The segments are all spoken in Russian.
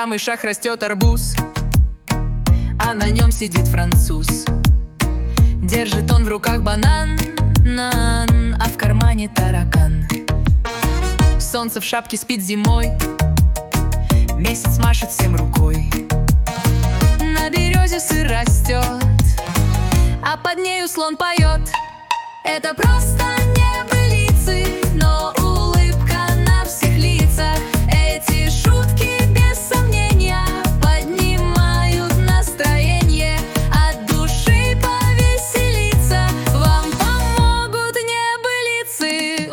самый шаг растет арбуз, а на нем сидит француз. Держит он в руках банан, а в кармане таракан. Солнце в шапке спит зимой, месяц машет всем рукой. На березе сыр растет, а под нею слон поет. Это просто небылицы, но улыбка на всех лицах. Эти шутки без сомнения поднимают настроение. От души повеселиться вам помогут небылицы.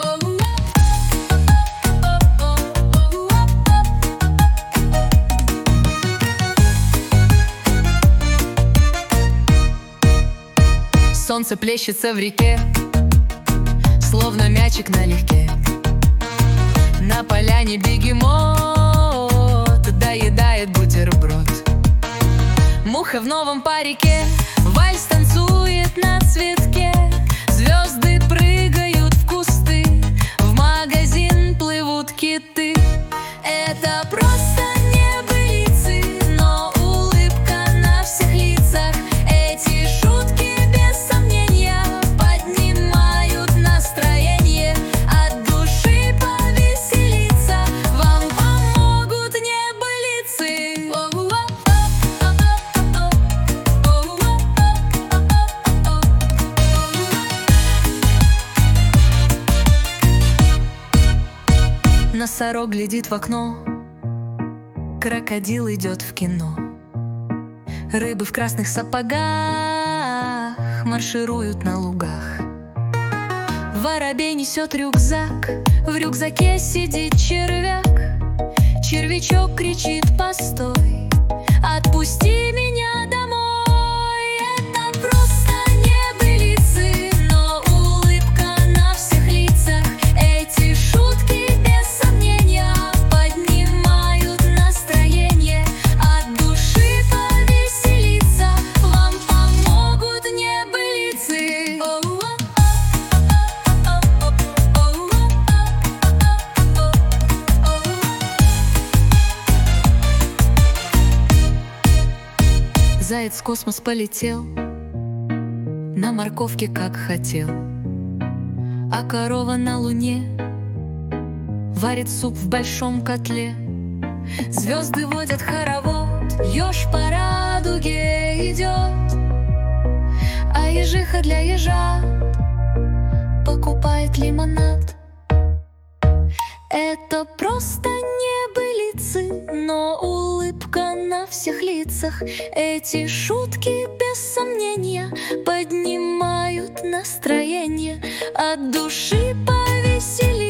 Солнце плещется в реке, словно мячик налегке. На поляне бегемот доедает бутерброд. Муха в новом парике вальс танцует на цветке. Звезды прыгают в кусты, в магазин плывут киты. Это просто небылицы, но улыбка на всех лицах. Эти шутки без сомнения поднимают настроение. От души повеселиться вам помогут небылицы. Носорог глядит в окно, крокодил идет в кино. Рыбы в красных сапогах маршируют на лугах. Воробей несет рюкзак, в рюкзаке сидит червяк. Червячок кричит: постой, отпусти меня домой. Это просто небылицы, но улыбка на всех лицах. Эти шутки без сомнения поднимают настроение. От души повеселиться вам помогут небылицы. Заяц в космос полетел, на морковке как хотел. А корова на луне варит суп в большом котле. Звезды водят хоровод, еж по радуге идет. А ежиха для ежа покупает лимонад. Это просто небылицы, но улыбка на всех лицах. Эти шутки без сомнения поднимают настроение. От души повеселиться